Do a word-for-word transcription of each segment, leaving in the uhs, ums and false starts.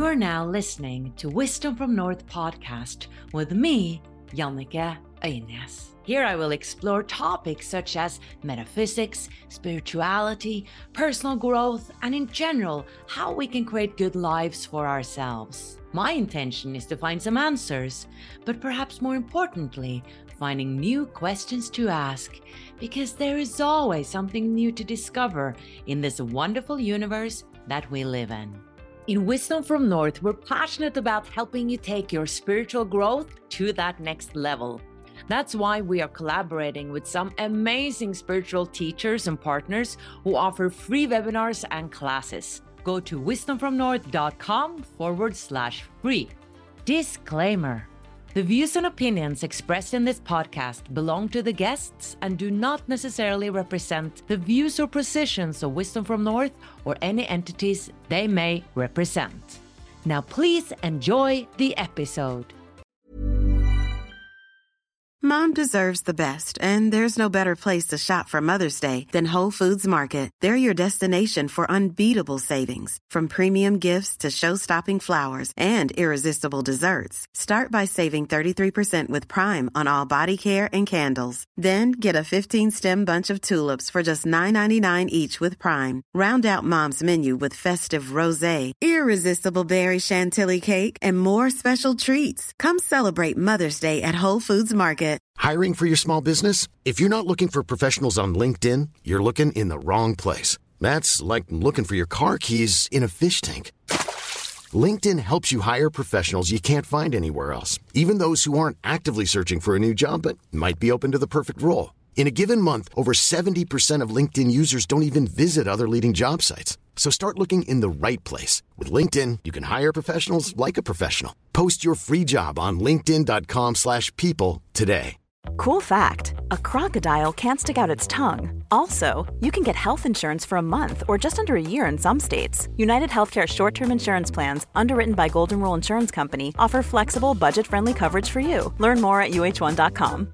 You're now listening to Wisdom from North podcast with me, Jannike Øynes. Here I will explore topics such as metaphysics, spirituality, personal growth, and in general, how we can create good lives for ourselves. My intention is to find some answers, but perhaps more importantly, finding new questions to ask, because there is always something new to discover in this wonderful universe that we live in. In Wisdom from North, we're passionate about helping you take your spiritual growth to that next level. That's why we are collaborating with some amazing spiritual teachers and partners who offer free webinars and classes. Go to wisdomfromnorth.com forward slash free. Disclaimer. The views and opinions expressed in this podcast belong to the guests and do not necessarily represent the views or positions of Wisdom from North or any entities they may represent. Now please enjoy the episode. Mom deserves the best, and there's no better place to shop for Mother's Day than Whole Foods Market. They're your destination for unbeatable savings, from premium gifts to show-stopping flowers and irresistible desserts. Start by saving thirty-three percent with Prime on all body care and candles. Then get a fifteen-stem bunch of tulips for just nine ninety-nine each with Prime. Round out Mom's menu with festive rosé, irresistible berry chantilly cake, and more special treats. Come celebrate Mother's Day at Whole Foods Market. Hiring for your small business? If you're not looking for professionals on LinkedIn, you're looking in the wrong place. That's like looking for your car keys in a fish tank. LinkedIn helps you hire professionals you can't find anywhere else, even those who aren't actively searching for a new job but might be open to the perfect role. In a given month, over seventy percent of LinkedIn users don't even visit other leading job sites. So start looking in the right place. With LinkedIn, you can hire professionals like a professional. Post your free job on linkedin.com slash people today. Cool fact, a crocodile can't stick out its tongue. Also, you can get health insurance for a month or just under a year in some states. United Healthcare short-term insurance plans, underwritten by Golden Rule Insurance Company, offer flexible, budget-friendly coverage for you. Learn more at U H one dot com.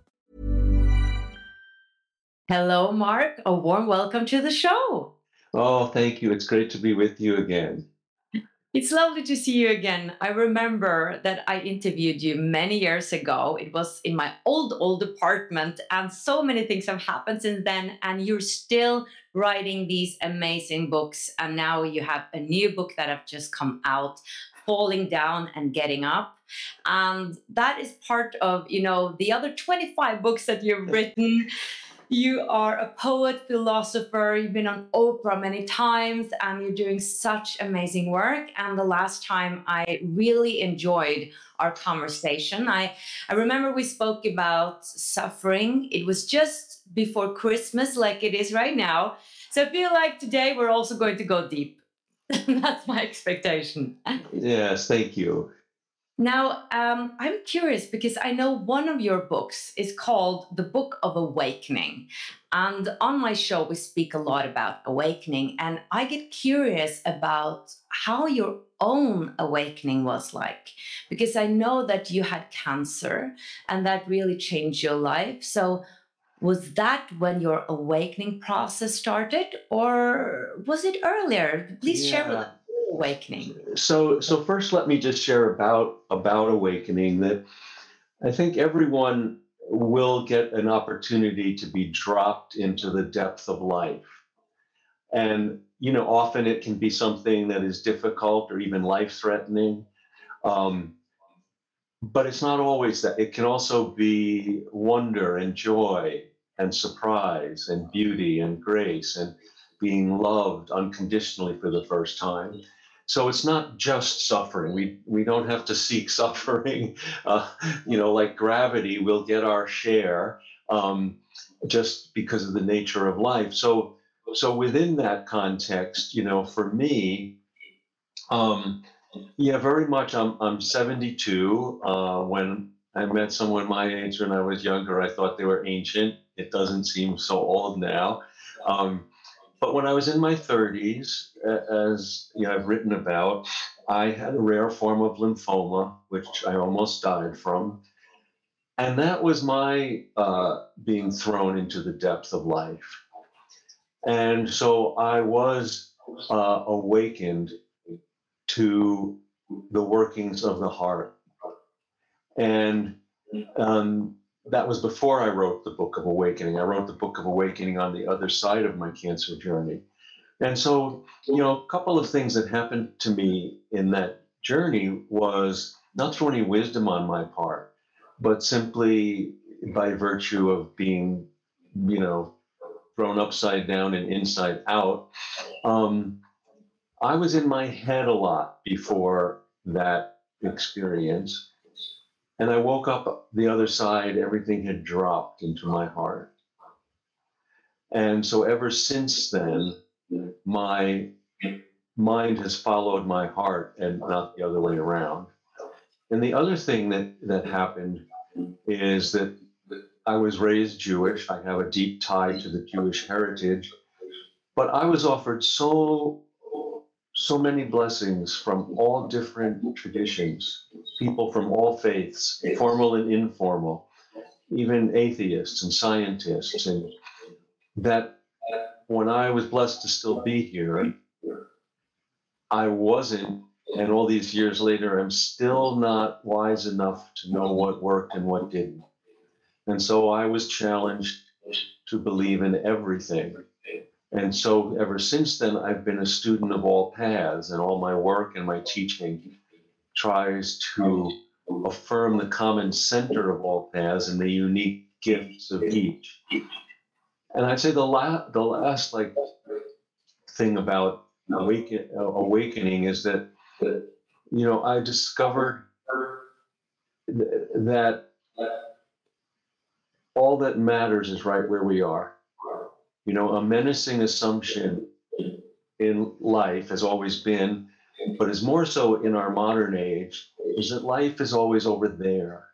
Hello, Mark. A warm welcome to the show. Oh, thank you. It's great to be with you again. It's lovely to see you again. I remember that I interviewed you many years ago. It was in my old, old apartment, and so many things have happened since then. And you're still writing these amazing books. And now you have a new book that have just come out, Falling Down and Getting Up. And that is part of, you know, the other twenty-five books that you've written. You are a poet, philosopher, you've been on Oprah many times, and you're doing such amazing work. And the last time I really enjoyed our conversation, I, I remember we spoke about suffering. It was just before Christmas, like it is right now. So I feel like today we're also going to go deep. That's my expectation. Yes, thank you. Now, um, I'm curious because I know one of your books is called The Book of Awakening. And on my show, we speak a lot about awakening. And I get curious about how your own awakening was like. Because I know that you had cancer and that really changed your life. So was that when your awakening process started, or was it earlier? Please Yeah. share with us. Awakening. So, so first, let me just share about about awakening. That I think everyone will get an opportunity to be dropped into the depth of life, and you know, often it can be something that is difficult or even life-threatening. Um, but it's not always that. It can also be wonder and joy and surprise and beauty and grace and being loved unconditionally for the first time. So it's not just suffering. We we don't have to seek suffering. Uh, you know, like gravity, we'll get our share um, just because of the nature of life. So so within that context, you know, for me, um, yeah, very much. I'm I'm seventy-two. Uh, when I met someone my age when I was younger, I thought they were ancient. It doesn't seem so old now. Um, But when I was in my thirties, as you know, I've written about, I had a rare form of lymphoma, which I almost died from. And that was my uh, being thrown into the depth of life. And so I was uh, awakened to the workings of the heart. And um, that was before I wrote the Book of Awakening. I wrote the Book of Awakening on the other side of my cancer journey. And so, you know, a couple of things that happened to me in that journey was not through any wisdom on my part, but simply by virtue of being, you know, thrown upside down and inside out. Um, I was in my head a lot before that experience. And I woke up the other side, everything had dropped into my heart. And so ever since then, my mind has followed my heart and not the other way around. And the other thing that, that happened is that I was raised Jewish. I have a deep tie to the Jewish heritage, but I was offered so, so many blessings from all different traditions, people from all faiths, formal and informal, even atheists and scientists, and that when I was blessed to still be here, I wasn't, and all these years later, I'm still not wise enough to know what worked and what didn't. And so I was challenged to believe in everything. And so ever since then, I've been a student of all paths, and all my work and my teaching tries to affirm the common center of all paths and the unique gifts of each. And I'd say the last, the last like thing about awaken, uh, awakening is that, you know, I discovered th- that all that matters is right where we are. You know, a menacing assumption in life has always been, but is more so in our modern age, is that life is always over there.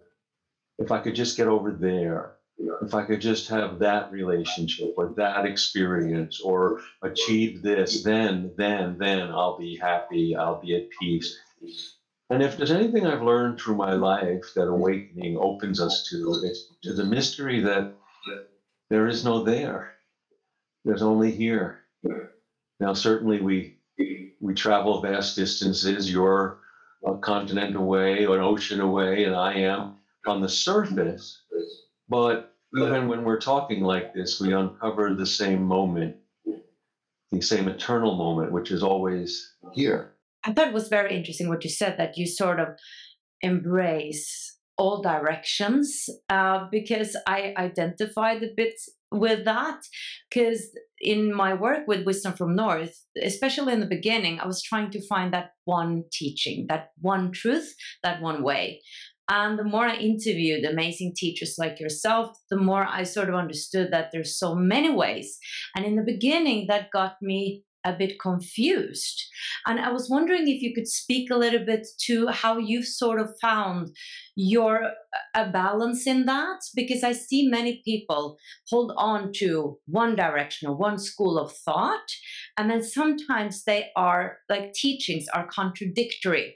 If I could just get over there. If I could just have that relationship or that experience or achieve this, then, then, then I'll be happy, I'll be at peace. And if there's anything I've learned through my life that awakening opens us to, it's to the mystery that there is no there. There's only here. Now, certainly we we travel vast distances. You're a continent away or an ocean away, and I am on the surface. But even when we're talking like this, we uncover the same moment, the same eternal moment, which is always here. I thought it was very interesting what you said, that you sort of embrace all directions, uh, because I identified a bit with that, because in my work with Wisdom from North, especially in the beginning, I was trying to find that one teaching, that one truth, that one way. And the more I interviewed amazing teachers like yourself, the more I sort of understood that there's so many ways. And in the beginning, that got me a bit confused. And I was wondering if you could speak a little bit to how you've sort of found your a balance in that, because I see many people hold on to one direction or one school of thought, and then sometimes they are like teachings are contradictory.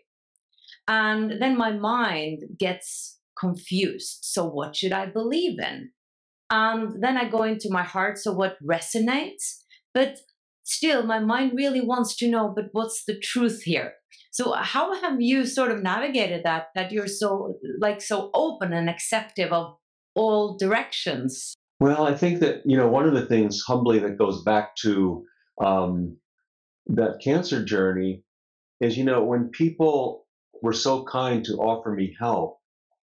And then my mind gets confused. So what should I believe in? And then I go into my heart. So what resonates? But still, my mind really wants to know, but what's the truth here? So how have you sort of navigated that, that you're so like so open and acceptive of all directions? Well, I think that, you know, one of the things humbly that goes back to um, that cancer journey is, you know, when people were so kind to offer me help,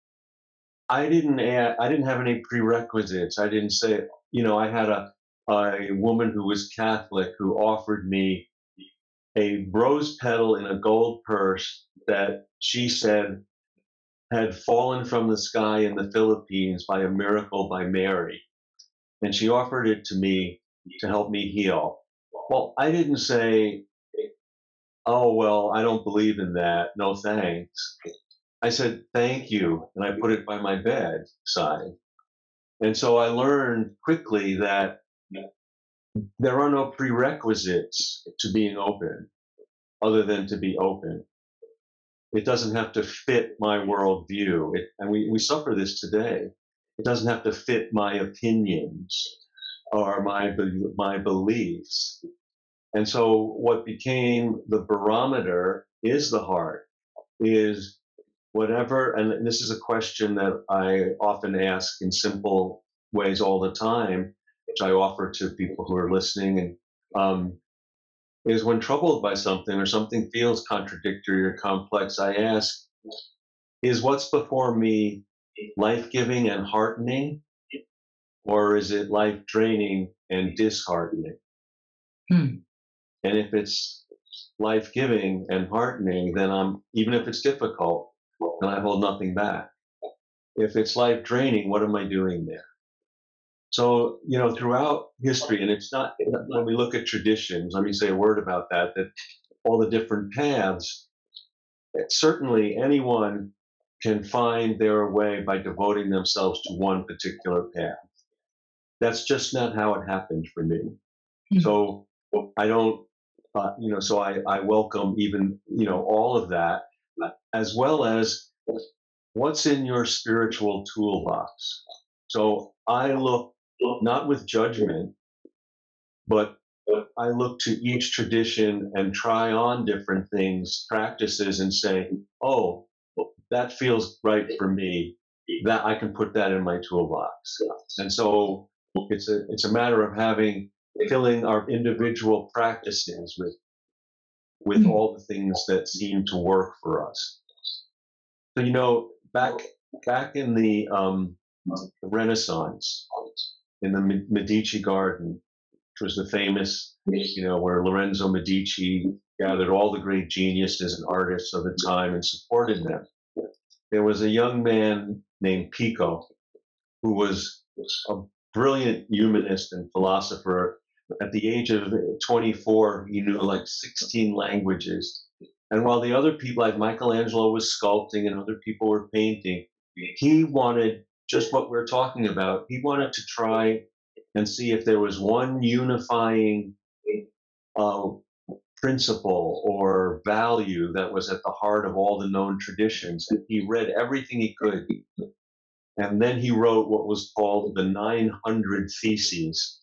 I didn't add, I didn't have any prerequisites. I didn't say, you know, I had a a woman who was Catholic who offered me a rose petal in a gold purse that she said had fallen from the sky in the Philippines by a miracle by Mary. And she offered it to me to help me heal. Well, I didn't say, oh, well, I don't believe in that. No, thanks. I said, thank you. And I put it by my bedside. And so I learned quickly that there are no prerequisites to being open other than to be open. It doesn't have to fit my worldview. It, and we, we suffer this today. It doesn't have to fit my opinions or my, my beliefs. And so what became the barometer is the heart? Is whatever, and this is a question that I often ask in simple ways all the time, which I offer to people who are listening, and um, is when troubled by something or something feels contradictory or complex, I ask, is what's before me life-giving and heartening, or is it life-draining and disheartening? Hmm. And if it's life-giving and heartening, then I'm, even if it's difficult, then I hold nothing back. If it's life-draining, what am I doing there? So, you know, throughout history, and it's not, when we look at traditions, let me say a word about that, that all the different paths, certainly anyone can find their way by devoting themselves to one particular path. That's just not how it happened for me. Mm-hmm. So I don't, uh, you know, so I, I welcome even, you know, all of that, as well as what's in your spiritual toolbox. So I look not with judgment, but I look to each tradition and try on different things, practices, and say, oh, that feels right for me. That I can put that in my toolbox. And so it's a it's a matter of having filling our individual practices with with mm-hmm. all the things that seem to work for us. So you know, back back in the um, Renaissance, in the Medici Garden, which was the famous, you know, where Lorenzo Medici gathered all the great geniuses and artists of the time and supported them. There was a young man named Pico, who was a brilliant humanist and philosopher. At the age of twenty-four, he knew like sixteen languages. And while the other people, like Michelangelo, was sculpting and other people were painting, he wanted just what we're talking about. He wanted to try and see if there was one unifying uh, principle or value that was at the heart of all the known traditions. And he read everything he could. And then he wrote what was called the nine hundred Theses.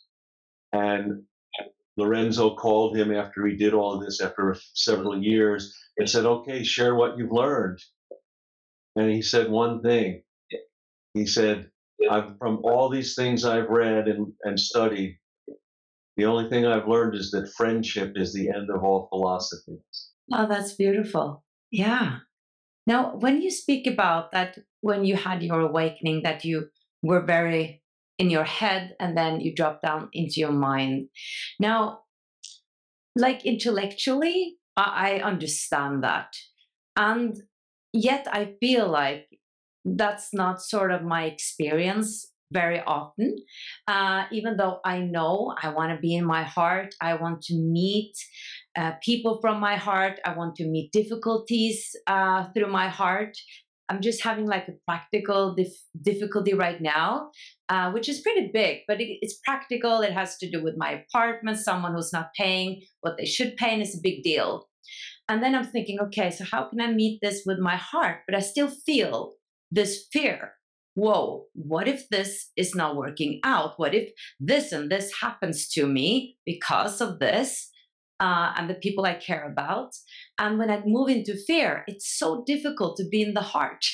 And Lorenzo called him after he did all of this, after several years, and said, okay, share what you've learned. And he said one thing. He said, I've, from all these things I've read and, and studied, the only thing I've learned is that friendship is the end of all philosophy. Oh, that's beautiful. Yeah. Now, when you speak about that, when you had your awakening, that you were very in your head and then you dropped down into your mind. Now, like intellectually, I, I understand that. And yet I feel like that's not sort of my experience very often, uh, even though I know I want to be in my heart. I want to meet uh, people from my heart. I want to meet difficulties uh, through my heart. I'm just having like a practical dif- difficulty right now, uh, which is pretty big, but it, it's practical. It has to do with my apartment, someone who's not paying what they should pay, and it's a big deal. And then I'm thinking, okay, so how can I meet this with my heart? But I still feel this fear. Whoa, what if this is not working out? What if this and this happens to me because of this uh, and the people I care about? And when I move into fear, it's so difficult to be in the heart.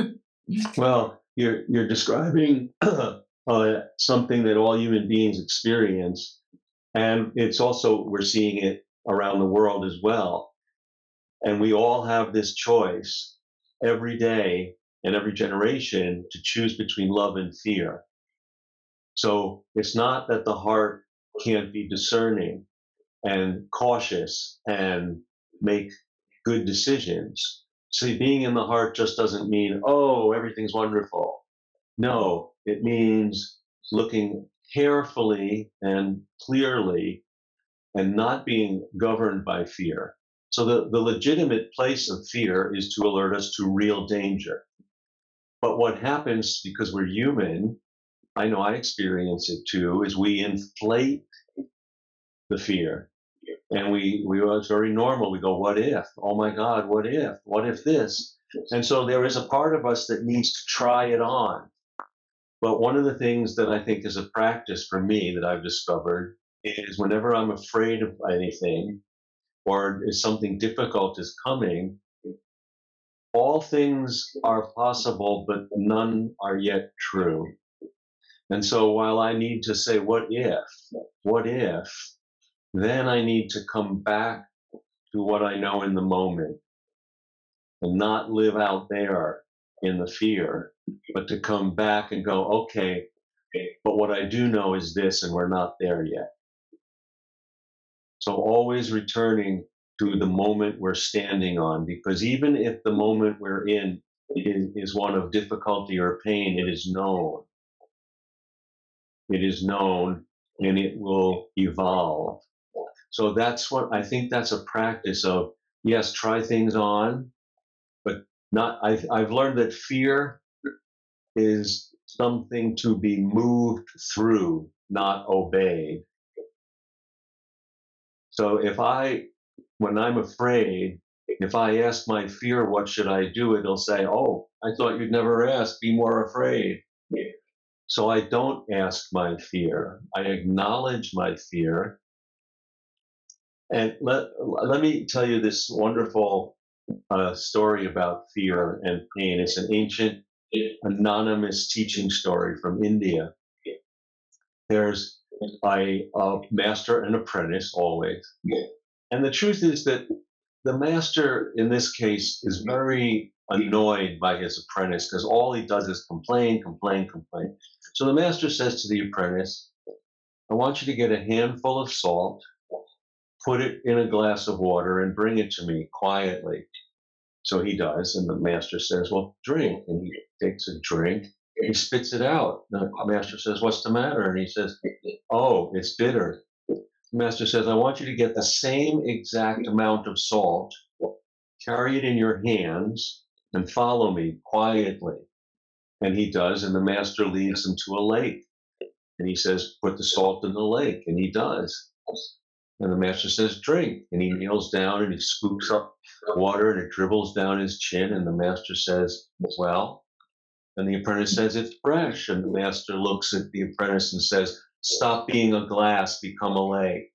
Well, you're you're describing uh, something that all human beings experience, and it's also, we're seeing it around the world as well. And we all have this choice every day and every generation to choose between love and fear. So it's not that the heart can't be discerning and cautious and make good decisions. See, being in the heart just doesn't mean, oh, everything's wonderful. No, it means looking carefully and clearly and not being governed by fear. So the, the legitimate place of fear is to alert us to real danger. But what happens, because we're human, I know I experience it too, is we inflate the fear. And we, we it's very normal. We go, what if? Oh my God, what if? What if this? And so there is a part of us that needs to try it on. But one of the things that I think is a practice for me that I've discovered is whenever I'm afraid of anything, or if something difficult is coming, all things are possible, but none are yet true. And so while I need to say, what if, what if, then I need to come back to what I know in the moment and not live out there in the fear, but to come back and go, okay, but what I do know is this, and we're not there yet. So always returning to the moment we're standing on, because even if the moment we're in is, is one of difficulty or pain, it is known. It is known, and it will evolve. So that's what I think that's a practice of, yes, try things on, but not, I've, I've learned that fear is something to be moved through, not obeyed. So if I, when I'm afraid, if I ask my fear, what should I do? It'll say, oh, I thought you'd never ask, be more afraid. So I don't ask my fear. I acknowledge my fear. And let, let me tell you this wonderful uh, story about fear and pain. It's an ancient anonymous teaching story from India. There's a, a master and apprentice always. And the truth is that the master in this case is very annoyed by his apprentice because all he does is complain, complain, complain. So the master says to the apprentice, I want you to get a handful of salt, put it in a glass of water, and bring it to me quietly. So he does, and the master says, well, drink. And he takes a drink, and he spits it out. The master says, what's the matter? And he says, oh, it's bitter. The master says, I want you to get the same exact amount of salt, carry it in your hands, and follow me quietly. And he does, and the master leads him to a lake. And he says, put the salt in the lake, and he does. And the master says, drink. And he kneels down and he scoops up water and it dribbles down his chin. And the master says, well, and the apprentice says, it's fresh. And the master looks at the apprentice and says, stop being a glass, become a lake.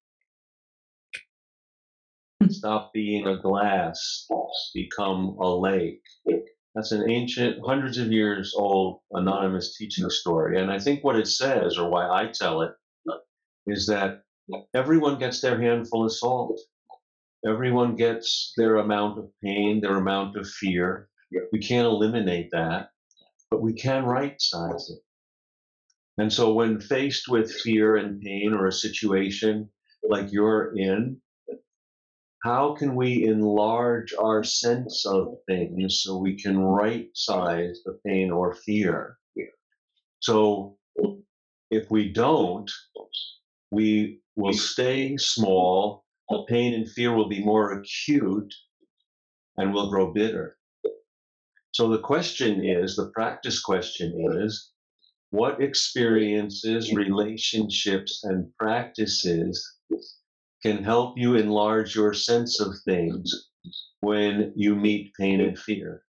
Stop being a glass, become a lake. That's an ancient, hundreds of years old anonymous teaching story. And I think what it says, or why I tell it, is that everyone gets their handful of salt. Everyone gets their amount of pain, their amount of fear. We can't eliminate that, but we can right-size it. And so when faced with fear and pain or a situation like you're in, how can we enlarge our sense of things so we can right-size the pain or fear? So if we don't, we will stay small, the pain and fear will be more acute, and will grow bitter. So the question is, the practice question is, what experiences, relationships, and practices can help you enlarge your sense of things when you meet pain and fear?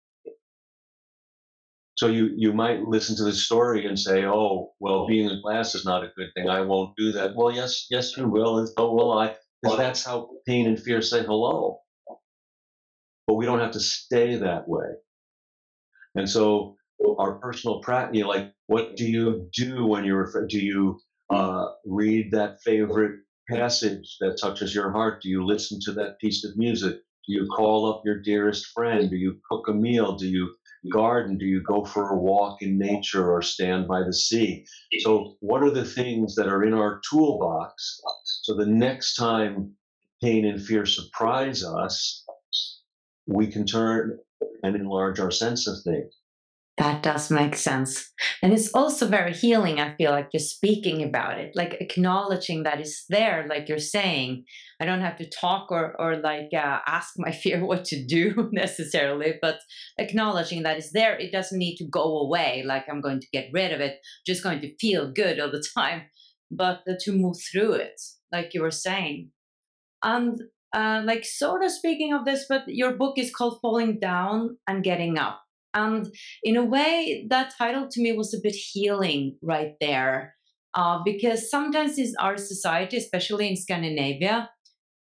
So you, you might listen to the story and say, oh, well, being a glass is not a good thing. I won't do that. Well, yes, yes, you will, and so will I, because that's how pain and fear say hello. But we don't have to stay that way. And so our personal practice, you know, like, what do you do when you're afraid? Do you uh, read that favorite passage that touches your heart? Do you listen to that piece of music? Do you call up your dearest friend? Do you cook a meal? Do you garden? Do you go for a walk in nature or stand by the sea? So what are the things that are in our toolbox? So the next time pain and fear surprise us, we can turn and enlarge our sense of things. That does make sense. And it's also very healing, I feel like, just speaking about it, like acknowledging that it's there, like you're saying. I don't have to talk or, or like uh, ask my fear what to do necessarily, but acknowledging that it's there. It doesn't need to go away, like I'm going to get rid of it, just going to feel good all the time, but uh, to move through it, like you were saying. And uh, like sort of speaking of this, but your book is called Falling Down and Getting Up. And in a way, that title to me was a bit healing right there, uh, because sometimes in our society, especially in Scandinavia,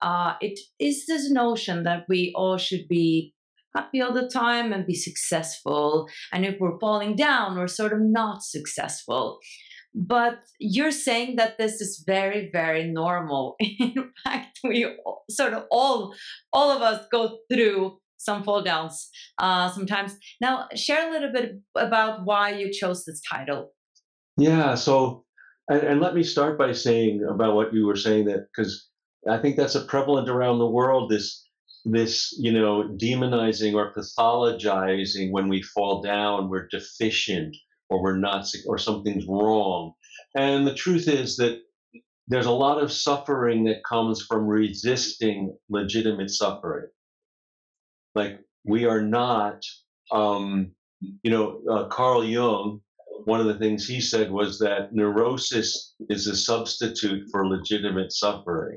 uh, it is this notion that we all should be happy all the time and be successful. And if we're falling down, we're sort of not successful. But you're saying that this is very, very normal. In fact, we all, sort of all, all of us go through some fall downs uh, sometimes. Now, share a little bit about why you chose this title. Yeah. So, and, and let me start by saying about what you were saying, that because I think that's a prevalent around the world, this this you know demonizing or pathologizing when we fall down, we're deficient, or we're not, or something's wrong. And the truth is that there's a lot of suffering that comes from resisting legitimate suffering. Like, we are not, um, you know, uh, Carl Jung, one of the things he said was that neurosis is a substitute for legitimate suffering.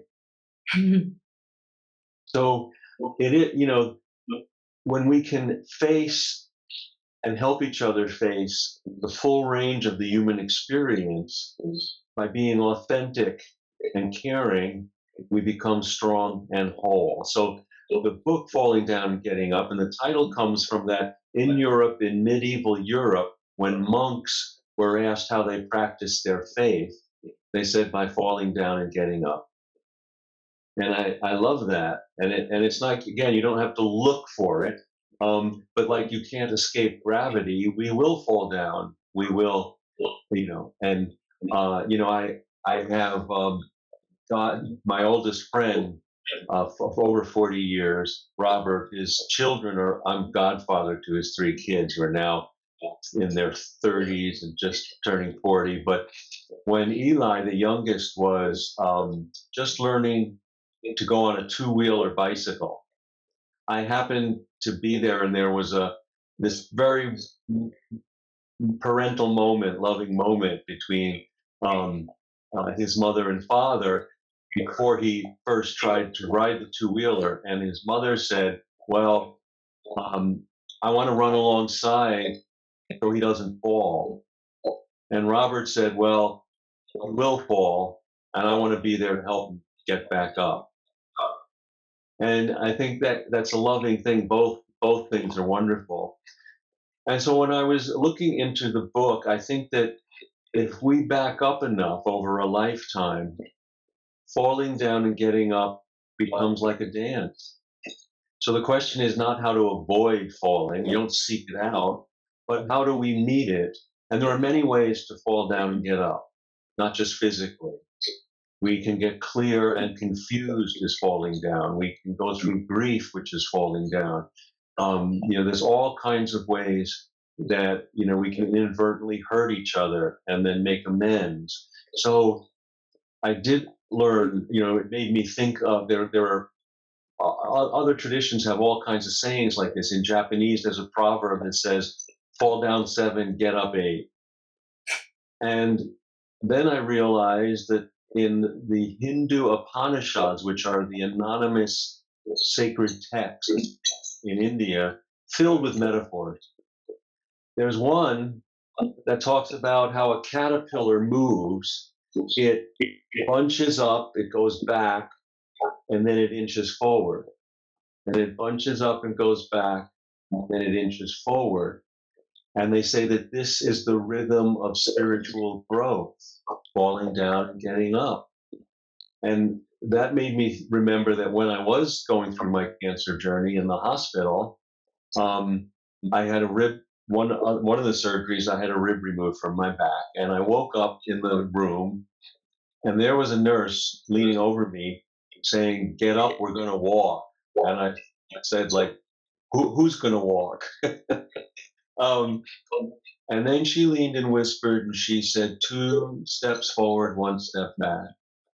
So it is, you know, when we can face and help each other face the full range of the human experience by being authentic and caring, we become strong and whole. So the book Falling Down and Getting Up, and the title comes from that in Europe, in medieval Europe, when monks were asked how they practiced their faith, they said by falling down and getting up. And I, I love that. And it, and it's like, again, you don't have to look for it. Um, but like, you can't escape gravity. We will fall down. We will, you know, and, uh, you know, I, I have, um, got my oldest friend, uh, for, for over forty years, Robert. His children are, I'm godfather to his three kids who are now in their thirties and just turning forty. But when Eli, the youngest, was, um, just learning to go on a two-wheeler bicycle, I happened to be there, and there was a this very parental moment, loving moment between um, uh, his mother and father before he first tried to ride the two-wheeler. And his mother said, well, um, I want to run alongside so he doesn't fall. And Robert said, well, he will fall, and I want to be there to help him get back up. And I think that that's a loving thing. Both both things are wonderful. And so when I was looking into the book, I think that if we back up enough over a lifetime, falling down and getting up becomes like a dance. So the question is not how to avoid falling. You don't seek it out, but how do we meet it? And there are many ways to fall down and get up, not just physically. We can get clear and confused as falling down. We can go through grief, which is falling down. Um, you know, there's all kinds of ways that, you know, we can inadvertently hurt each other and then make amends. So I did learn, you know, it made me think of, there, there are uh, other traditions have all kinds of sayings like this. In Japanese, there's a proverb that says, fall down seven, get up eight. And then I realized that in the Hindu Upanishads, which are the anonymous sacred texts in India, filled with metaphors. There's one that talks about how a caterpillar moves. It bunches up, it goes back, and then it inches forward. And it bunches up and goes back, and then it inches forward. And they say that this is the rhythm of spiritual growth, falling down and getting up. And that made me remember that when I was going through my cancer journey in the hospital, um, I had a rib, one, uh, one of the surgeries, I had a rib removed from my back. And I woke up in the room, and there was a nurse leaning over me saying, get up, we're going to walk. And I said, like, Who, who's going to walk? Um, and then she leaned and whispered, and she said, two steps forward, one step back,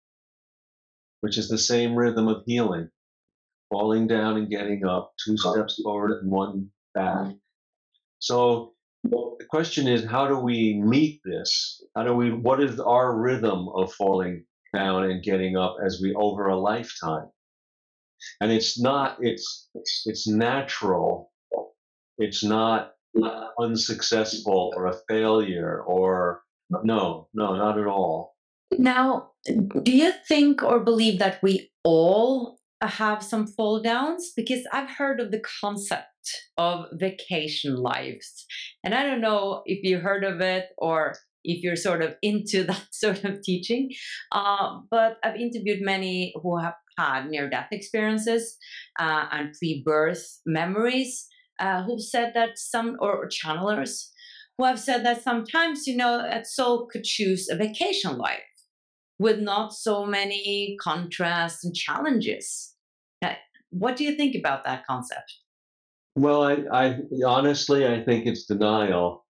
which is the same rhythm of healing, falling down and getting up, two steps forward and one back. So the question is, how do we meet this? How do we, what is our rhythm of falling down and getting up as we, over a lifetime? And it's not, it's, it's natural. It's not unsuccessful or a failure, or no, no, not at all. Now, do you think or believe that we all have some fall downs? Because I've heard of the concept of vacation lives. And I don't know if you heard of it or if you're sort of into that sort of teaching. Uh, but I've interviewed many who have had near-death experiences uh, and pre-birth memories uh, who've said that some, or, or channelers, who have said that sometimes, you know, a soul could choose a vacation life with not so many contrasts and challenges. Uh, what do you think about that concept? Well, I, I honestly, I think it's denial.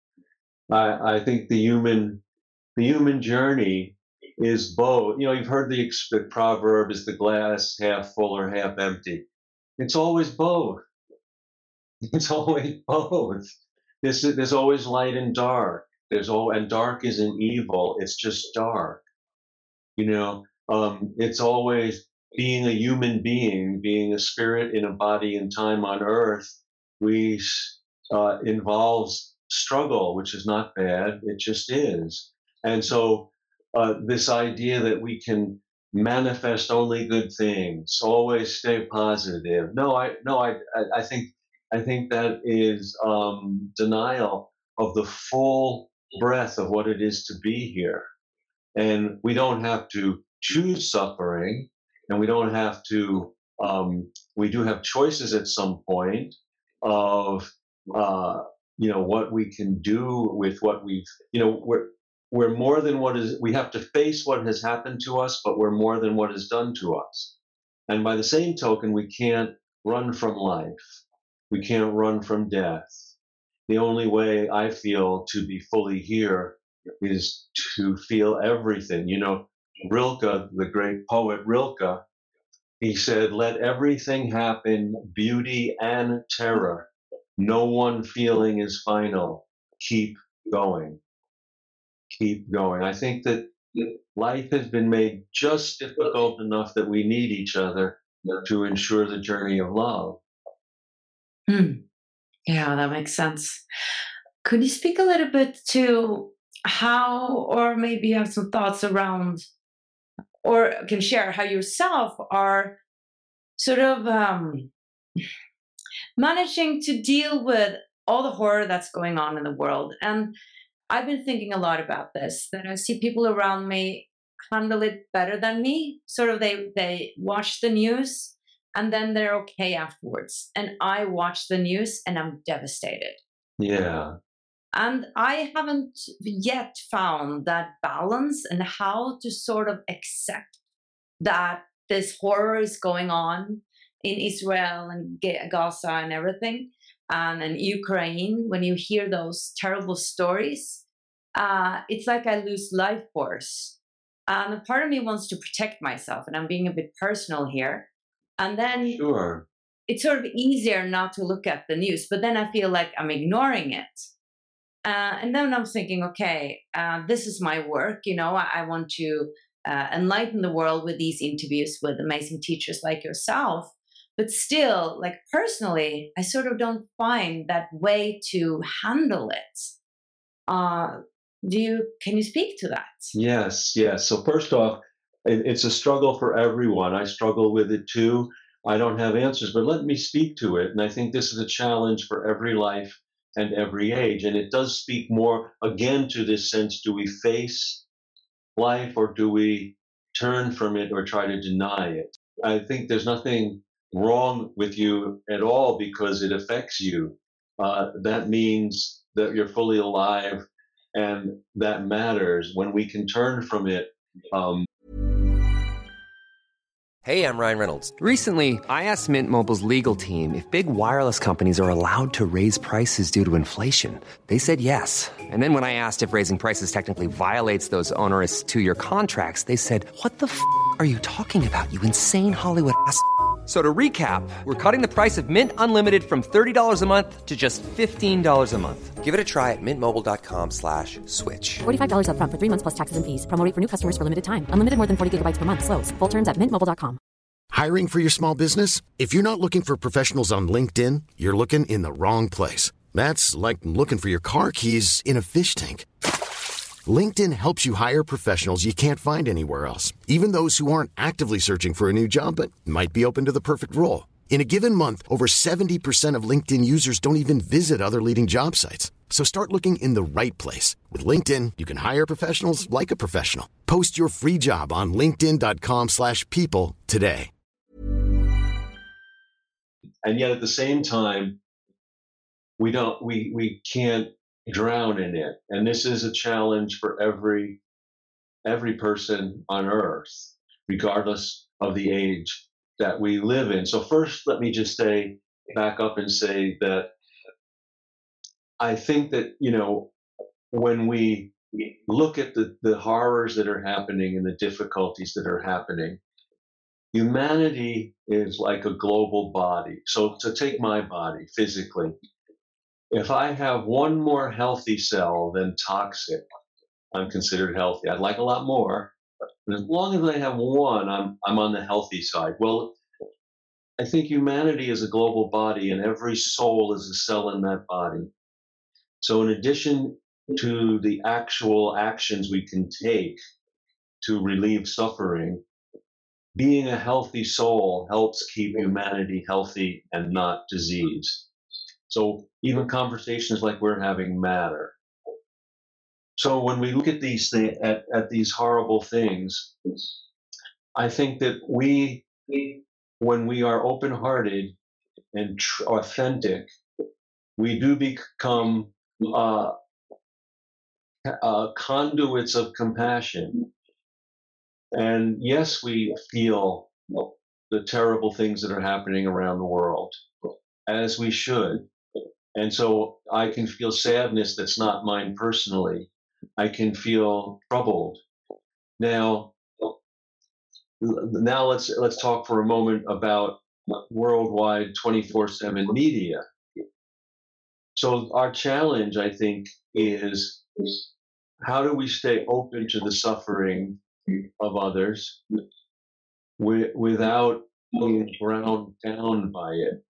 I, I think the human, the human journey is both. You know, you've heard the, the proverb, is the glass half full or half empty? It's always both. It's always both. There's, there's always light and dark. There's all, and dark isn't evil. It's just dark. You know, um, it's always being a human being, being a spirit in a body and time on earth. We uh, involves struggle, which is not bad. It just is. And so uh, this idea that we can manifest only good things, always stay positive. No, I no, I I think I think that is um, denial of the full breadth of what it is to be here. And we don't have to choose suffering, and we don't have to. Um, we do have choices at some point of uh, you know what we can do with what we've. You know, we're we're more than what is. We have to face what has happened to us, but we're more than what is done to us. And by the same token, we can't run from life. We can't run from death. The only way I feel to be fully here is to feel everything. You know, Rilke, the great poet Rilke, he said, "Let everything happen, beauty and terror. No one feeling is final. Keep going. Keep going." I think that life has been made just difficult enough that we need each other to ensure the journey of love. Hmm. Yeah, that makes sense. Could you speak a little bit to how, or maybe you have some thoughts around, or can share how yourself are sort of um, managing to deal with all the horror that's going on in the world? And I've been thinking a lot about this, that I see people around me handle it better than me. Sort of they, they watch the news and then they're okay afterwards. And I watch the news and I'm devastated. Yeah. And I haven't yet found that balance and how to sort of accept that this horror is going on in Israel and Gaza and everything, and in Ukraine. When you hear those terrible stories, uh, it's like I lose life force. And a part of me wants to protect myself, and I'm being a bit personal here. And then Sure. it's sort of easier not to look at the news, but then I feel like I'm ignoring it. Uh, and then I'm thinking, okay, uh, this is my work. You know, I, I want to uh, enlighten the world with these interviews with amazing teachers like yourself. But still, like personally, I sort of don't find that way to handle it. Uh, do you? Can you speak to that? Yes, yes. So first off, it, it's a struggle for everyone. I struggle with it too. I don't have answers, but let me speak to it. And I think this is a challenge for every life and every age. And it does speak more, again, to this sense, do we face life or do we turn from it or try to deny it? I think there's nothing wrong with you at all because it affects you. Uh, that means that you're fully alive, and that matters. When we can turn from it, um, Hey, I'm Ryan Reynolds. Recently, I asked Mint Mobile's legal team if big wireless companies are allowed to raise prices due to inflation. They said yes. And then when I asked if raising prices technically violates those onerous two-year contracts, they said, "What the f*** are you talking about, you insane Hollywood ass f- So to recap, we're cutting the price of Mint Unlimited from thirty dollars a month to just fifteen dollars a month. Give it a try at mintmobile.com slash switch. forty-five dollars up front for three months plus taxes and fees. Promo rate for new customers for limited time. Unlimited more than forty gigabytes per month. Slows full terms at mint mobile dot com. Hiring for your small business? If you're not looking for professionals on LinkedIn, you're looking in the wrong place. That's like looking for your car keys in a fish tank. LinkedIn helps you hire professionals you can't find anywhere else, even those who aren't actively searching for a new job but might be open to the perfect role. In a given month, over seventy percent of LinkedIn users don't even visit other leading job sites. So start looking in the right place. With LinkedIn, you can hire professionals like a professional. Post your free job on linkedin.com slash people today. And yet at the same time, we don't, we, we can't drown in it. And this is a challenge for every, every person on earth, regardless of the age that we live in. So first, let me just say, back up and say that I think that, you know, when we look at the, the horrors that are happening and the difficulties that are happening, humanity is like a global body. So to take my body physically, if I have one more healthy cell than toxic, I'm considered healthy. I'd like a lot more, but as long as I have one, I'm I'm on the healthy side. Well, I think humanity is a global body, and every soul is a cell in that body. So in addition to the actual actions we can take to relieve suffering, being a healthy soul helps keep humanity healthy and not diseased. So even conversations like we're having matter. So when we look at these things, at, at these horrible things, I think that we, when we are open-hearted and tr- authentic, we do become uh, uh, conduits of compassion. And yes, we feel the terrible things that are happening around the world, as we should. And so I can feel sadness that's not mine personally. I can feel troubled. Now, now let's let's talk for a moment about worldwide twenty-four seven media. So our challenge, I think, is how do we stay open to the suffering of others w- without being ground down by it?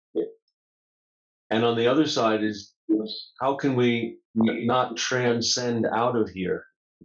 And on the other side is, how can we not transcend out of here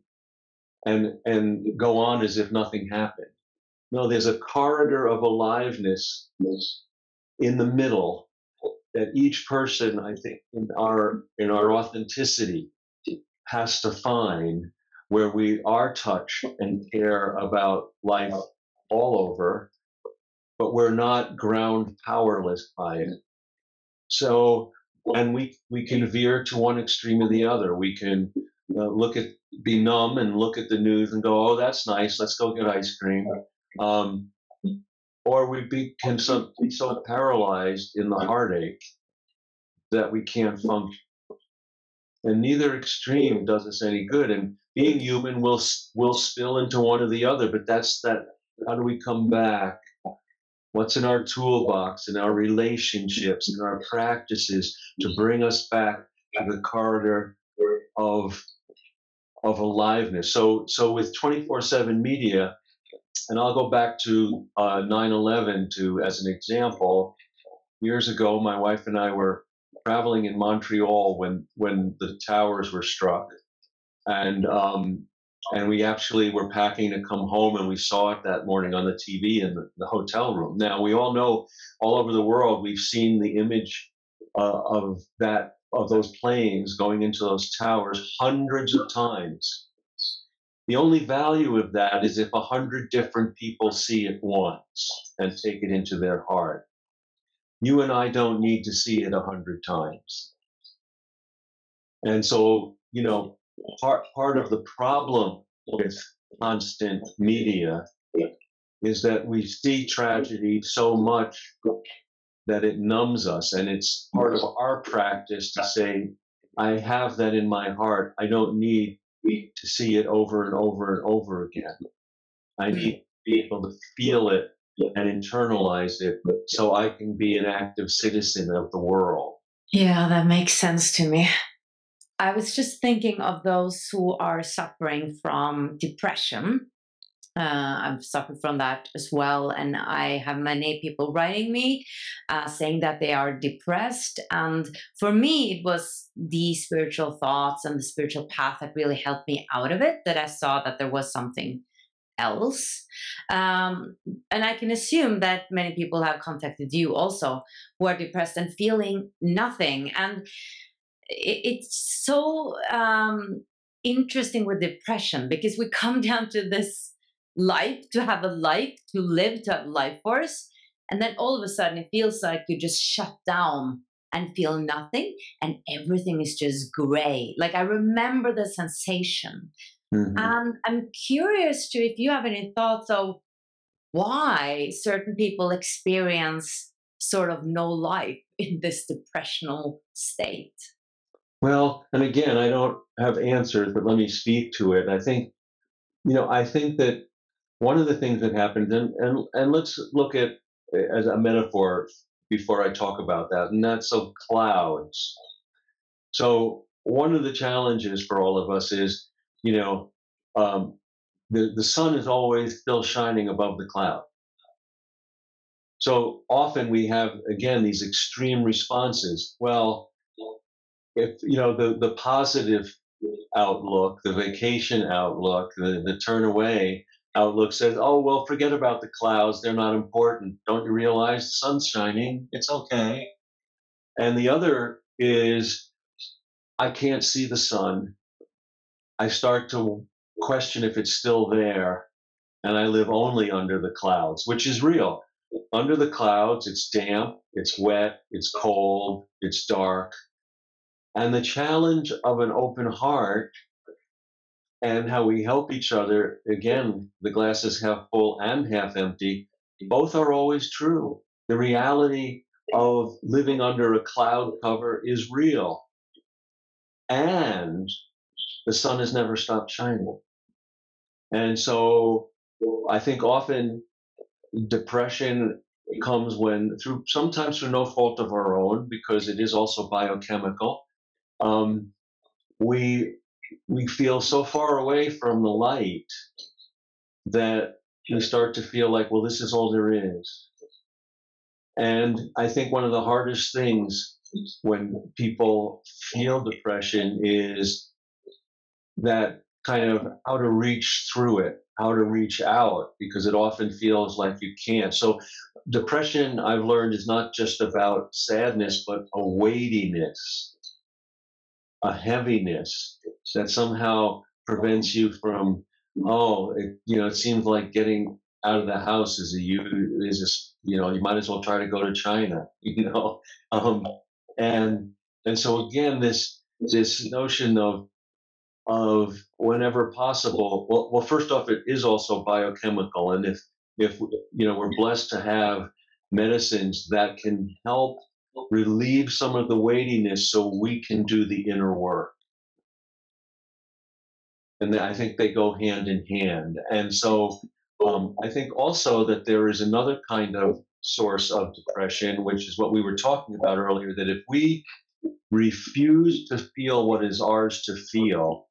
and and go on as if nothing happened? No, there's a corridor of aliveness in the middle that each person, I think, in our in our authenticity has to find, where we are touched and care about life all over, but we're not ground powerless by it. So, and we, we can veer to one extreme or the other. We can uh, look at, be numb and look at the news and go, oh, that's nice, let's go get ice cream. Um, or we be, can so, be so paralyzed in the heartache that we can't function. And neither extreme does us any good. And being human will will spill into one or the other, but that's that, how do we come back? What's in our toolbox, in our relationships, in our practices to bring us back to the corridor of, of aliveness? So, so with twenty-four seven media, and I'll go back to uh, nine eleven to as an example. Years ago, my wife and I were traveling in Montreal when when the towers were struck, and um, and we actually were packing to come home, and we saw it that morning on the T V in the, the hotel room. Now, we all know all over the world, we've seen the image uh, of that, of those planes going into those towers hundreds of times. The only value of that is if a hundred different people see it once and take it into their heart. You and I don't need to see it a hundred times. And so, you know, part part of the problem with constant media is that we see tragedy so much that it numbs us. And it's part of our practice to say, I have that in my heart. I don't need to see it over and over and over again. I need to be able to feel it and internalize it so I can be an active citizen of the world. Yeah, that makes sense to me. I was just thinking of those who are suffering from depression. Uh, I've suffered from that as well. And I have many people writing me uh, saying that they are depressed. And for me, it was the spiritual thoughts and the spiritual path that really helped me out of it, that I saw that there was something else. Um, and I can assume that many people have contacted you also who are depressed and feeling nothing. And it, it's so um, interesting with depression, because we come down to this life, to have a life, to live, to have life force. And then all of a sudden it feels like you just shut down and feel nothing, and everything is just gray. Like I remember the sensation. Mm-hmm. And I'm curious to if you have any thoughts of why certain people experience sort of no life in this depressional state. Well, and again, I don't have answers, but let me speak to it. I think, you know, I think that one of the things that happens, and, and, and let's look at as a metaphor before I talk about that, and that's of clouds. So one of the challenges for all of us is, you know, um, the, the sun is always still shining above the cloud. So often we have, again, these extreme responses. Well, if, you know, the, the positive outlook, the vacation outlook, the, the turn away outlook says, oh, well, forget about the clouds. They're not important. Don't you realize the sun's shining? It's okay. And the other is, I can't see the sun. I start to question if it's still there, and I live only under the clouds, which is real. Under the clouds, it's damp, it's wet, it's cold, it's dark. And the challenge of an open heart and how we help each other, again, the glass is half full and half empty, both are always true. The reality of living under a cloud cover is real. And the sun has never stopped shining. And so I think often depression comes when, through sometimes through no fault of our own, because it is also biochemical, um, we we feel so far away from the light that we start to feel like, well, this is all there is. And I think one of the hardest things when people feel depression is that kind of how to reach through it, how to reach out, because it often feels like you can't. So depression, I've learned, is not just about sadness, but a weightiness, a heaviness that somehow prevents you from, oh, it, you know, it seems like getting out of the house is a, is a, you know, you might as well try to go to China, you know? Um, and, and so again, this, this notion of, of whenever possible, well, well, first off, it is also biochemical. And if, if, you know, we're blessed to have medicines that can help relieve some of the weightiness so we can do the inner work. And I think they go hand in hand. And so um, I think also that there is another kind of source of depression, which is what we were talking about earlier, that if we refuse to feel what is ours to feel,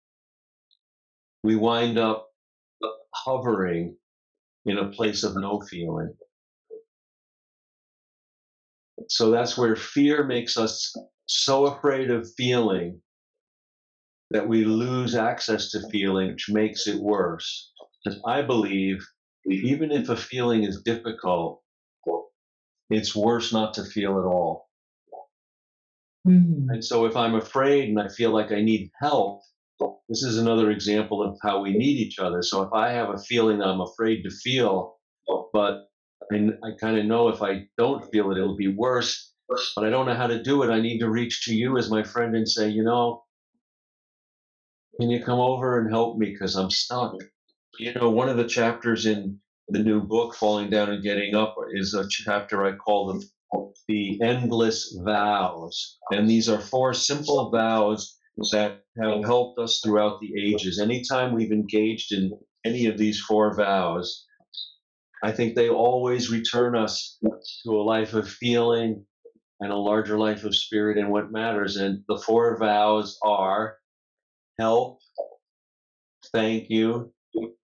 we wind up hovering in a place of no feeling. So that's where fear makes us so afraid of feeling that we lose access to feeling, which makes it worse. Because I believe even if a feeling is difficult, it's worse not to feel at all. Mm-hmm. And so if I'm afraid and I feel like I need help, this is another example of how we need each other. So if I have a feeling that I'm afraid to feel, but I, I kind of know if I don't feel it, it'll be worse, but I don't know how to do it, I need to reach to you as my friend and say, you know, can you come over and help me because I'm stuck? You know, one of the chapters in the new book, Falling Down and Getting Up, is a chapter I call them the endless vows. And these are four simple vows that have helped us throughout the ages. Anytime we've engaged in any of these four vows, I think they always return us to a life of feeling and a larger life of spirit and what matters. And the four vows are help, thank you,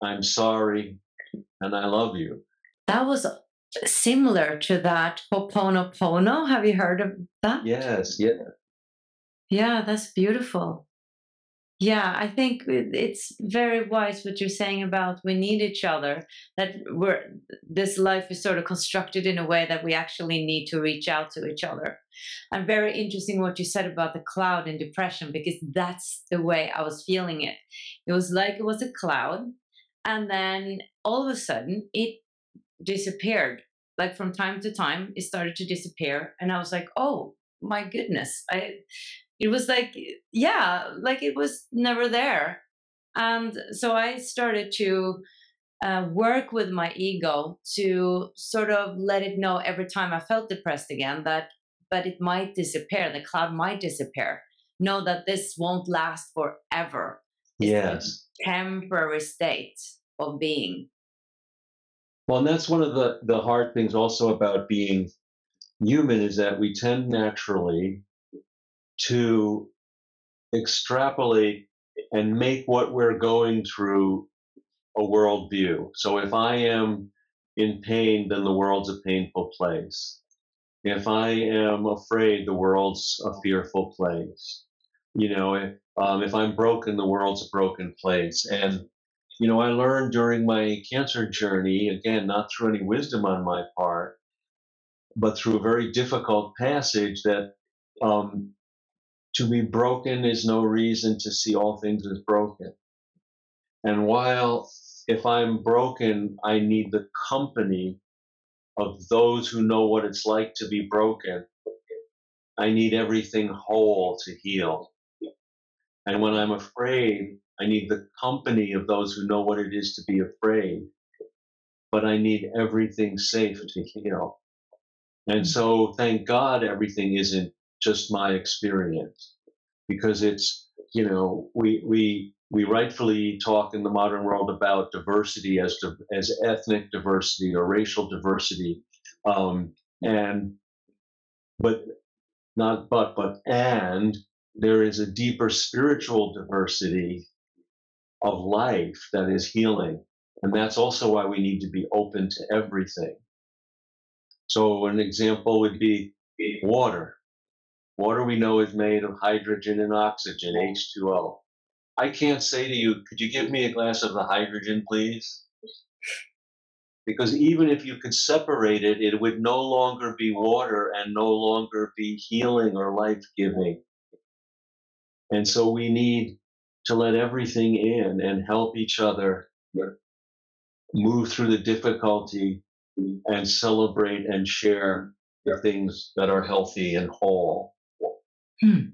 I'm sorry, and I love you. That was similar to that Ho'oponopono. Have you heard of that? Yes, yeah. Yeah, that's beautiful. Yeah, I think it's very wise what you're saying about we need each other, that we're this life is sort of constructed in a way that we actually need to reach out to each other. And very interesting what you said about the cloud and depression, because that's the way I was feeling it. It was like it was a cloud, and then all of a sudden it disappeared. Like from time to time, it started to disappear, and I was like, "Oh my goodness!" I it was like, yeah, like it was never there. And so I started to uh, work with my ego to sort of let it know every time I felt depressed again that, but it might disappear. The cloud might disappear. Know that this won't last forever. It's Yes. a temporary state of being. Well, and that's one of the, the hard things also about being human is that we tend naturally to extrapolate and make what we're going through a worldview. So if I am in pain, then the world's a painful place. If I am afraid, the world's a fearful place. You know, if, um, if I'm broken, the world's a broken place. And, you know, I learned during my cancer journey, again, not through any wisdom on my part, but through a very difficult passage, that um, to be broken is no reason to see all things as broken. And while if I'm broken, I need the company of those who know what it's like to be broken, I need everything whole to heal. And when I'm afraid, I need the company of those who know what it is to be afraid, but I need everything safe to heal. And so, thank God, everything isn't just my experience, because it's, you know, we we we rightfully talk in the modern world about diversity as as ethnic diversity or racial diversity, um, and but not but but and there is a deeper spiritual diversity of life that is healing, and that's also why we need to be open to everything. So an example would be water. Water we know is made of hydrogen and oxygen, H two O. I can't say to you, could you give me a glass of the hydrogen, please? Because even if you could separate it, it would no longer be water and no longer be healing or life-giving. And so we need to let everything in and help each other move through the difficulty and celebrate and share the things that are healthy and whole. Hmm.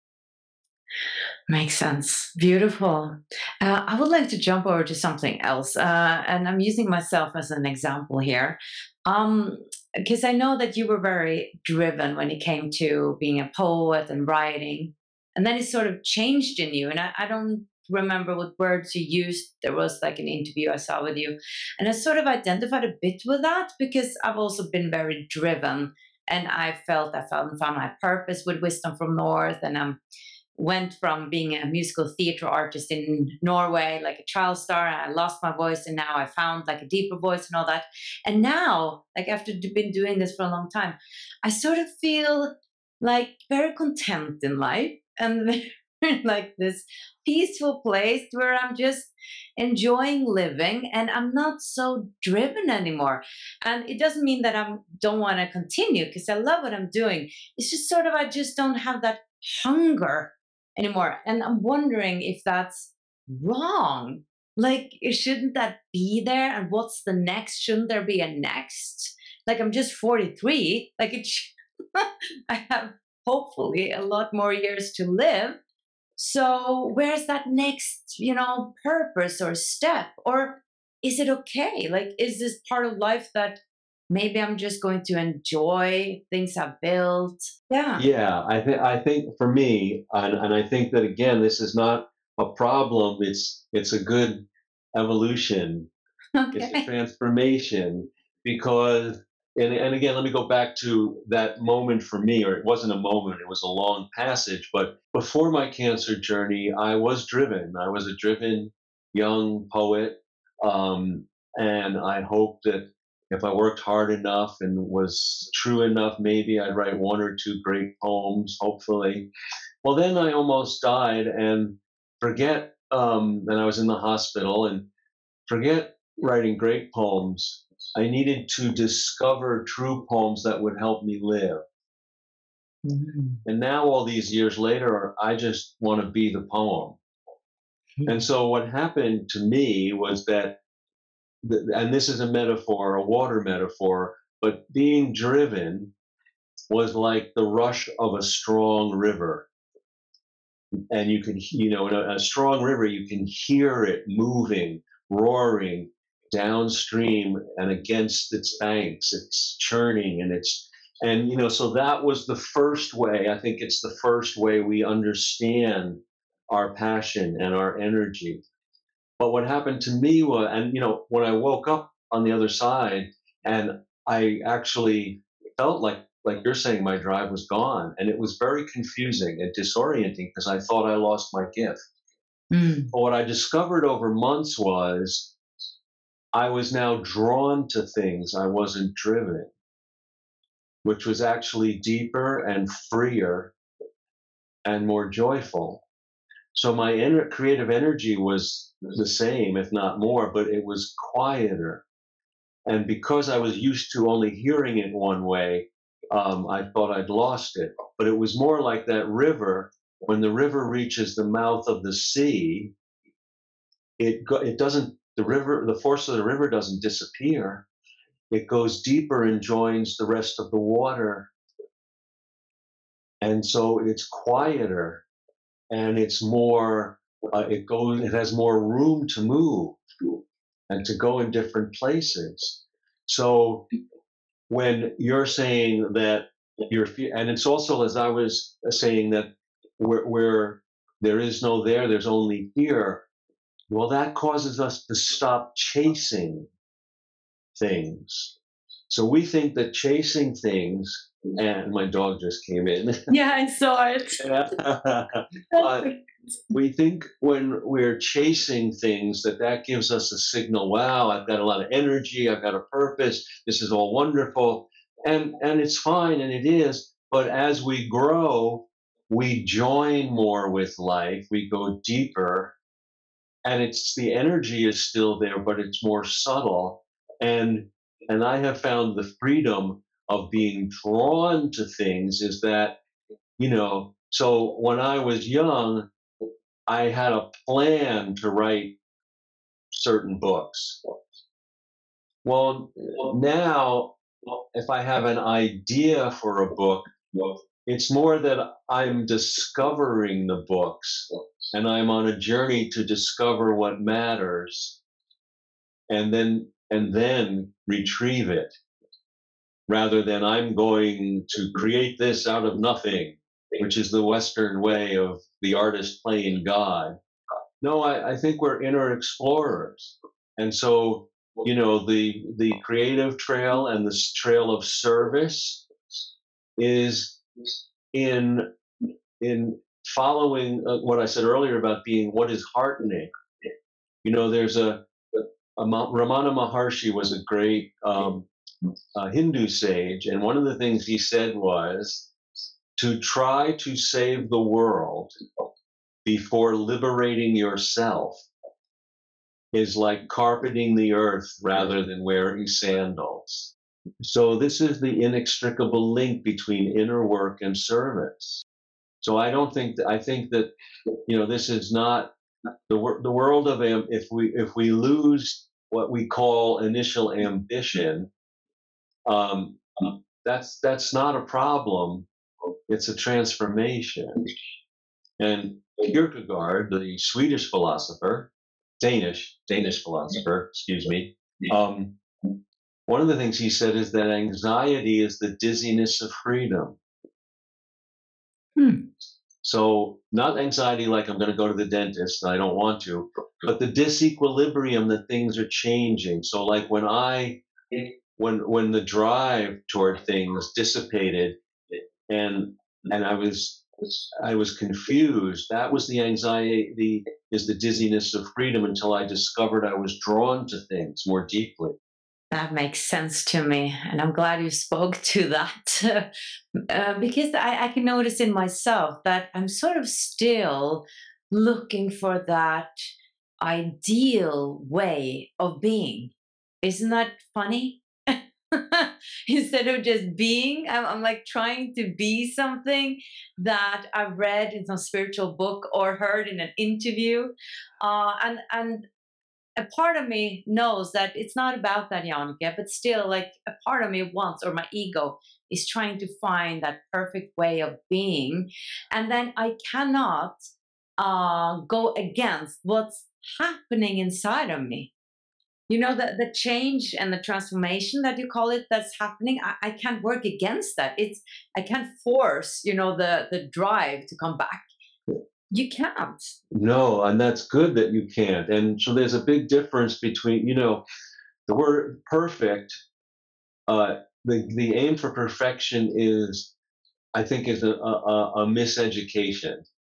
Makes sense. Beautiful. Uh, I would like to jump over to something else. Uh, and I'm using myself as an example here. Um, because I know that you were very driven when it came to being a poet and writing. And then it sort of changed in you. And I, I don't remember what words you used. There was like an interview I saw with you. And I sort of identified a bit with that because I've also been very driven. And I felt I found, found my purpose with Wisdom from North. And I went from being a musical theater artist in Norway, like a child star, and I lost my voice. And now I found like a deeper voice and all that. And now, like after been doing this for a long time, I sort of feel like very content in life and like this peaceful place where I'm just enjoying living and I'm not so driven anymore. And it doesn't mean that I don't want to continue because I love what I'm doing. It's just sort of, I just don't have that hunger anymore. And I'm wondering if that's wrong. Like, shouldn't that be there? And what's the next? Shouldn't there be a next? Like, I'm just forty-three. Like, it sh- I have hopefully a lot more years to live. So where's that next, you know, purpose or step? Or is it okay? Like, is this part of life that maybe I'm just going to enjoy things I've built? Yeah. Yeah, I think I think for me, and, and I think that again, this is not a problem. It's it's a good evolution. Okay. It's a transformation because. And, and again, let me go back to that moment for me, or it wasn't a moment, it was a long passage. But before my cancer journey, I was driven. I was a driven young poet. Um, and I hoped that if I worked hard enough and was true enough, maybe I'd write one or two great poems, hopefully. Well, then I almost died, and forget, um, and I was in the hospital, and forget writing great poems. I needed to discover true poems that would help me live. Mm-hmm. And now, all these years later, I just want to be the poem. Mm-hmm. And so what happened to me was that, and this is a metaphor, a water metaphor, but being driven was like the rush of a strong river. And you can, you know, in a, a strong river, you can hear it moving, roaring downstream and against its banks. It's churning and it's, and, you know, so that was the first way. I think it's the first way we understand our passion and our energy. But what happened to me was, and, you know, when I woke up on the other side and I actually felt like, like you're saying, my drive was gone. And it was very confusing and disorienting because I thought I lost my gift. Mm. But what I discovered over months was I was now drawn to things I wasn't driven, which was actually deeper and freer and more joyful. So my inner creative energy was the same, if not more, but it was quieter. And because I was used to only hearing it one way, um, I thought I'd lost it. But it was more like that river. When the river reaches the mouth of the sea, it go, it doesn't, the river, the force of the river doesn't disappear. It goes deeper and joins the rest of the water. And so it's quieter and it's more, uh, it goes, it has more room to move and to go in different places. So when you're saying that you're, and it's also, as I was saying, that where, where there is no there, there's only here. Well, that causes us to stop chasing things. So we think that chasing things, and my dog just came in. Yeah, I saw it. uh, we think when we're chasing things that that gives us a signal, wow, I've got a lot of energy, I've got a purpose, this is all wonderful. And, and it's fine, and it is. But as we grow, we join more with life, we go deeper, and it's the energy is still there, but it's more subtle. And and I have found the freedom of being drawn to things is that, you know, so when I was young, I had a plan to write certain books. Well, now, if I have an idea for a book, it's more that I'm discovering the books and I'm on a journey to discover what matters and then and then retrieve it, rather than I'm going to create this out of nothing, which is the Western way of the artist playing God. No, I, I think we're inner explorers. And so, you know, the the creative trail and this trail of service is in in following uh, what I said earlier about being what is heartening. You know, there's a, a, a Ramana Maharshi was a great um, a Hindu sage, and one of the things he said was to try to save the world before liberating yourself is like carpeting the earth rather than wearing sandals. So this is the inextricable link between inner work and service. So I don't think that, I think that, you know, this is not the wor- the world of am- if we if we lose what we call initial ambition, um, that's that's not a problem. It's a transformation. And Kierkegaard, the Swedish philosopher, Danish Danish philosopher, excuse me, um, one of the things he said is that anxiety is the dizziness of freedom. Hmm. So not anxiety like I'm going to go to the dentist, I don't want to, but the disequilibrium that things are changing. So like when I, when when the drive toward things dissipated and and I was I was confused. That was the anxiety, is the dizziness of freedom, until I discovered I was drawn to things more deeply. That makes sense to me. And I'm glad you spoke to that uh, because I, I can notice in myself that I'm sort of still looking for that ideal way of being. Isn't that funny? Instead of just being, I'm, I'm like trying to be something that I've read in some spiritual book or heard in an interview. Uh, and, and a part of me knows that it's not about that, Jannike, but still, like, a part of me wants, or my ego is trying to find that perfect way of being. And then I cannot uh, go against what's happening inside of me. You know, the, the change and the transformation that you call it, that's happening. I, I can't work against that. It's, I can't force, you know, the, the drive to come back. You can't. No, and that's good that you can't. And so there's a big difference between, you know, the word perfect. Uh, the the aim for perfection is, I think, is a a, a miseducation.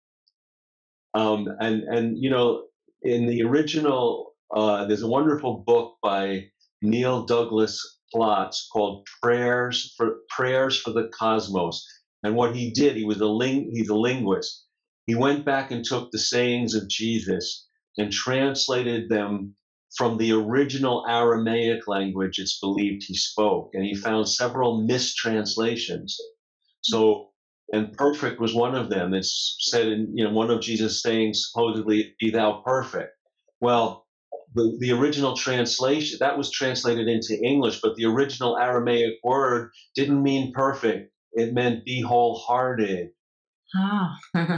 Um, and and you know, in the original, uh, there's a wonderful book by Neil Douglas Platts called "Prayers for Prayers for the Cosmos." And what he did, he was a ling he's a linguist. He went back and took the sayings of Jesus and translated them from the original Aramaic language it's believed he spoke. And he found several mistranslations. So, and perfect was one of them. It's said in, you know, one of Jesus' sayings, supposedly, "Be thou perfect." Well, the, the original translation, that was translated into English, but the original Aramaic word didn't mean perfect. It meant be wholehearted. Oh.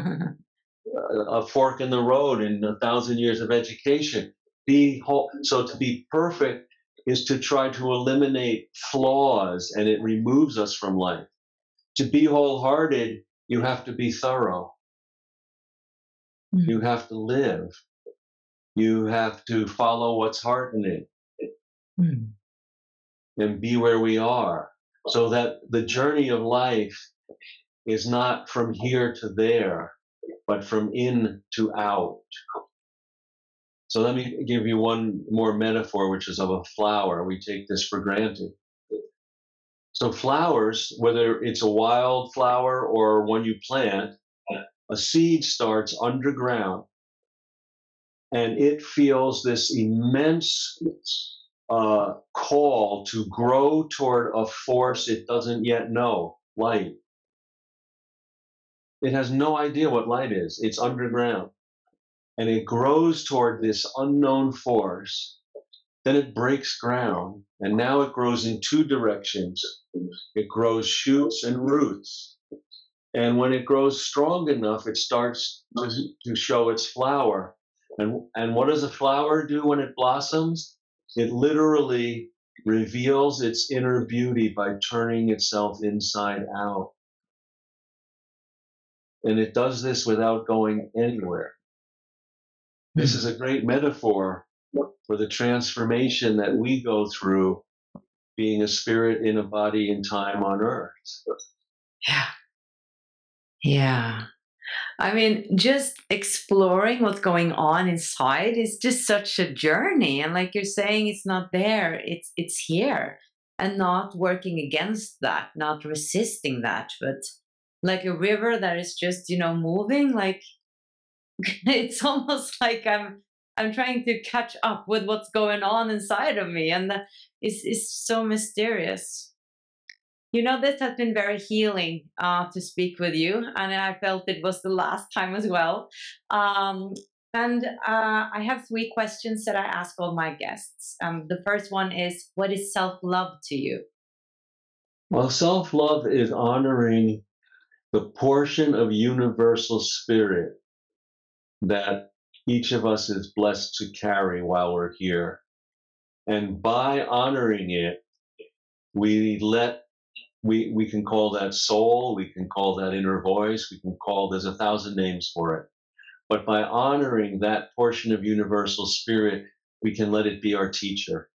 A fork in the road in a thousand years of education. Be whole. So to be perfect is to try to eliminate flaws, and it removes us from life. To be wholehearted, you have to be thorough. Mm. You have to live. You have to follow what's heartening mm. and be where we are. So that the journey of life is not from here to there, but from in to out. So let me give you one more metaphor, which is of a flower. We take this for granted. So flowers, whether it's a wild flower or one you plant, a seed starts underground, and it feels this immense uh, call to grow toward a force it doesn't yet know, light. It has no idea what light is. It's underground. And it grows toward this unknown force. Then it breaks ground. And now it grows in two directions. It grows shoots and roots. And when it grows strong enough, it starts to, to show its flower. And, and what does a flower do when it blossoms? It literally reveals its inner beauty by turning itself inside out. And it does this without going anywhere. This is a great metaphor for the transformation that we go through being a spirit in a body in time on earth. Yeah. Yeah. I mean, just exploring what's going on inside is just such a journey. And like you're saying, it's not there, it's it's here. And not working against that, not resisting that, but like a river that is just, you know, moving, like it's almost like I'm I'm trying to catch up with what's going on inside of me, and it's it's so mysterious. You know, this has been very healing uh, to speak with you, and I felt it was the last time as well. Um, and uh, I have three questions that I ask all my guests. Um, the first one is, what is self-love to you? Well, self-love is honoring the portion of universal spirit that each of us is blessed to carry while we're here. And by honoring it, we let, we, we can call that soul, we can call that inner voice, we can call, there's a thousand names for it. But by honoring that portion of universal spirit, we can let it be our teacher.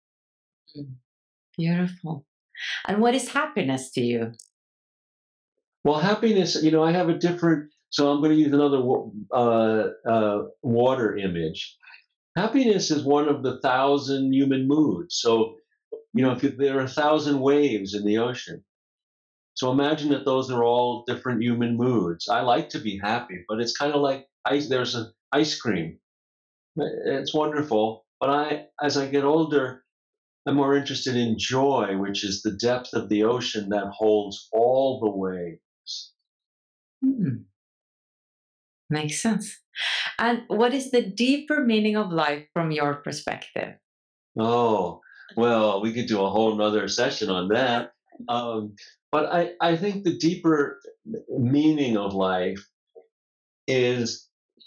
Beautiful. And what is happiness to you? Well, happiness, you know, I have a different, so I'm going to use another uh, uh, water image. Happiness is one of the thousand human moods. So, you know, if you, there are a thousand waves in the ocean. So imagine that those are all different human moods. I like to be happy, but it's kind of like ice. There's an ice cream. It's wonderful. But I, as I get older, I'm more interested in joy, which is the depth of the ocean that holds all the waves. Hmm. Makes sense. And what is the deeper meaning of life from your perspective? Oh, well, we could do a whole nother session on that. Um, but I, I think the deeper meaning of life is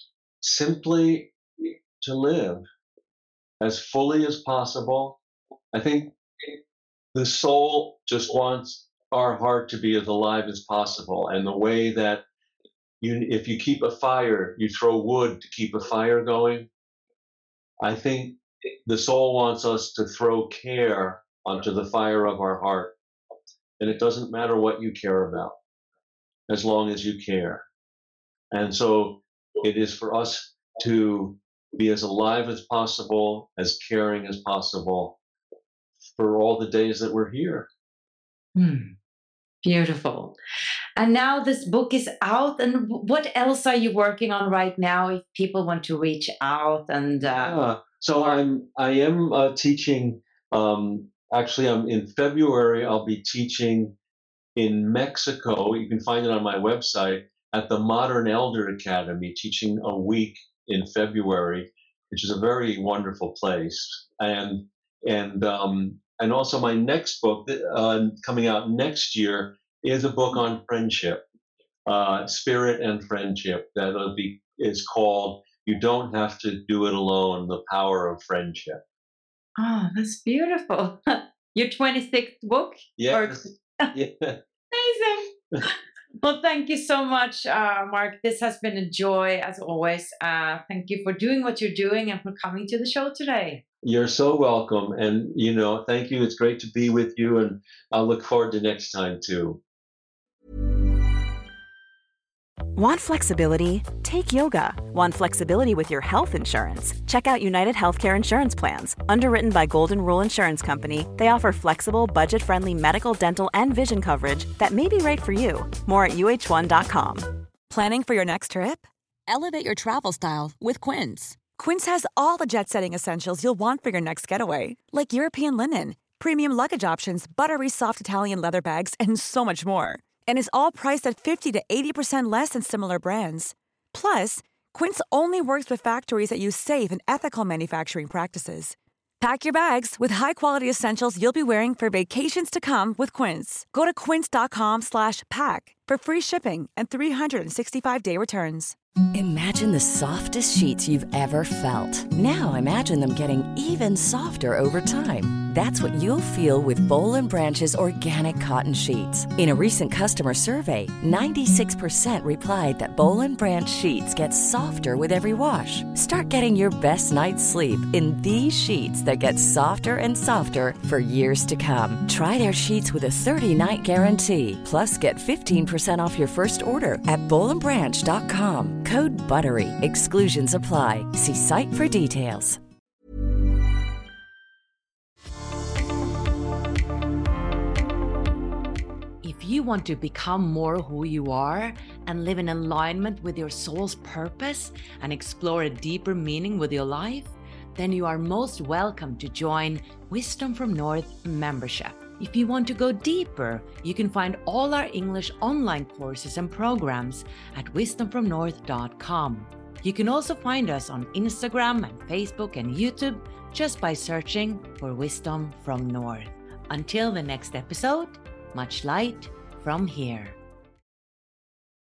simply to live as fully as possible. I think the soul just wants our heart to be as alive as possible. And the way that you, if you keep a fire, you throw wood to keep a fire going. I think the soul wants us to throw care onto the fire of our heart. And it doesn't matter what you care about, as long as you care. And so it is for us to be as alive as possible, as caring as possible for all the days that we're here. Hmm. Beautiful. And now this book is out. And what else are you working on right now if people want to reach out? And uh, yeah. So I'm I am uh, teaching. Um, actually, I'm in February. I'll be teaching in Mexico. You can find it on my website at the Modern Elder Academy. Teaching a week in February, which is a very wonderful place. And and um, and also my next book uh, coming out next year is a book on friendship, uh, spirit and friendship. That'll be is called "You Don't Have to Do It Alone: The Power of Friendship." Oh, that's beautiful. Your twenty-sixth book? Yes. Or... Yeah. Amazing. Well, thank you so much, uh, Mark. This has been a joy as always. Uh, thank you for doing what you're doing and for coming to the show today. You're so welcome. And, you know, thank you. It's great to be with you. And I'll look forward to next time, too. Want flexibility? Take yoga. Want flexibility with your health insurance? Check out United Healthcare Insurance Plans. Underwritten by Golden Rule Insurance Company, they offer flexible, budget-friendly medical, dental, and vision coverage that may be right for you. More at U H one dot com. Planning for your next trip? Elevate your travel style with Quince. Quince has all the jet-setting essentials you'll want for your next getaway, like European linen, premium luggage options, buttery soft Italian leather bags, and so much more. And is all priced at fifty to eighty percent less than similar brands. Plus, Quince only works with factories that use safe and ethical manufacturing practices. Pack your bags with high-quality essentials you'll be wearing for vacations to come with Quince. Go to quince dot com slash pack for free shipping and three sixty-five day returns. Imagine the softest sheets you've ever felt. Now imagine them getting even softer over time. That's what you'll feel with Boll and Branch's organic cotton sheets. In a recent customer survey, ninety-six percent replied that Boll and Branch sheets get softer with every wash. Start getting your best night's sleep in these sheets that get softer and softer for years to come. Try their sheets with a thirty-night guarantee. Plus, get fifteen percent off your first order at boll and branch dot com. Code BUTTERY. Exclusions apply. See site for details. If you want to become more who you are and live in alignment with your soul's purpose and explore a deeper meaning with your life, then you are most welcome to join Wisdom from North membership. If you want to go deeper, you can find all our English online courses and programs at wisdom from north dot com. You can also find us on Instagram and Facebook and YouTube just by searching for Wisdom from North. Until the next episode, much light from here.